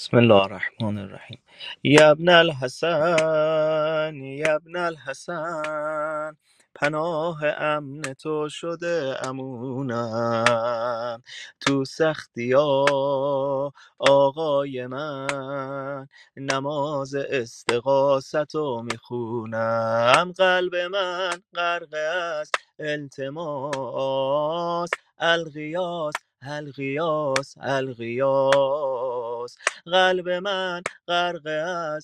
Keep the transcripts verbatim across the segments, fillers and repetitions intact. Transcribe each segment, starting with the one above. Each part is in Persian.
بسم الله الرحمن الرحیم. یا ابن الحسن یا ابن الحسن، پناه امن تو شده امونم. تو سختی ها آقای من، نماز استغاثت رو میخونم. قلب من غرق از التماس، الغیاس الغیاس الغیاس. قلب من غرق از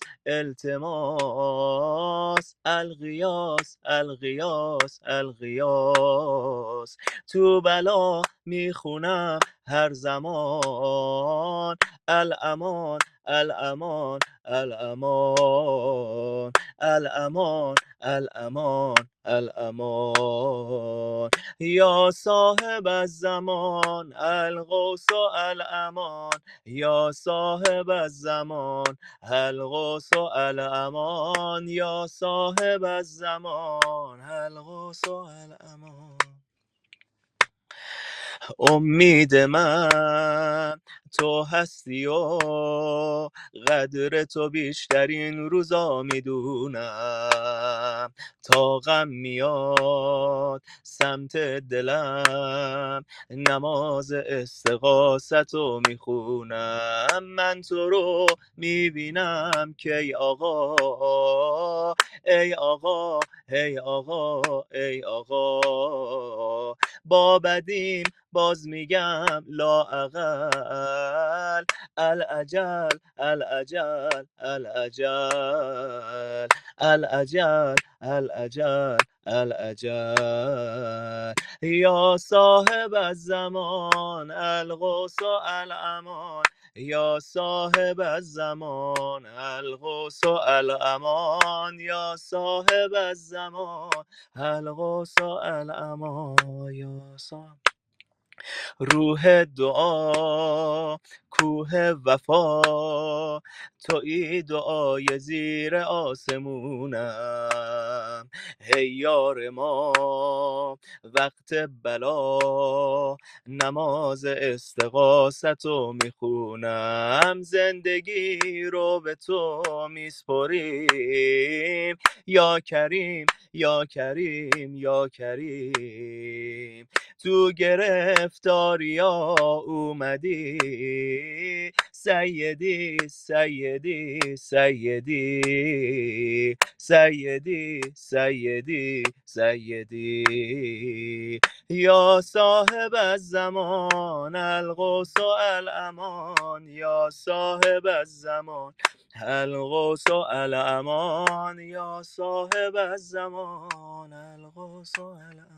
التماس، الغیاس الغیاس الغیاس. تو بلا میخونم هر زمان، الامان الامان الامان الامان الامان الامان. یا صاحب الزمان الغوث الامان، یا صاحب الزمان الغوث الامان، یا صاحب الزمان الغوث الامان. امید من تو هستی و قدر تو بیشترین روزا میدونم. تا غم میاد سمت دلم، نماز استغاثت رو میخونم. من تو رو میبینم که ای آقا، ای آقا، ای آقا، ای آقا. با بدیم باز میگم لااقل، الاجل الاجل الاجل الاجل الاجل الاجل. یا صاحب الزمان الغوث الامان، یا صاحب الزمان الغوث الامان، یا صاحب الزمان الغوث الامان. یا صاحب روح دعا کوه وفا، توی دعای زیر آسمونم. هی یار ما وقت بلا، نماز استغاثت رو میخونم. زندگی رو به تو میسپریم، یا کریم یا کریم یا کریم. تو گرفتاریا اومدی سیدی سیدی سیدی سیدی سیدی سیدی. یا صاحب الزمان الغوث الامان، یا صاحب الزمان الغوث الامان، یا صاحب الزمان الغوث الامان.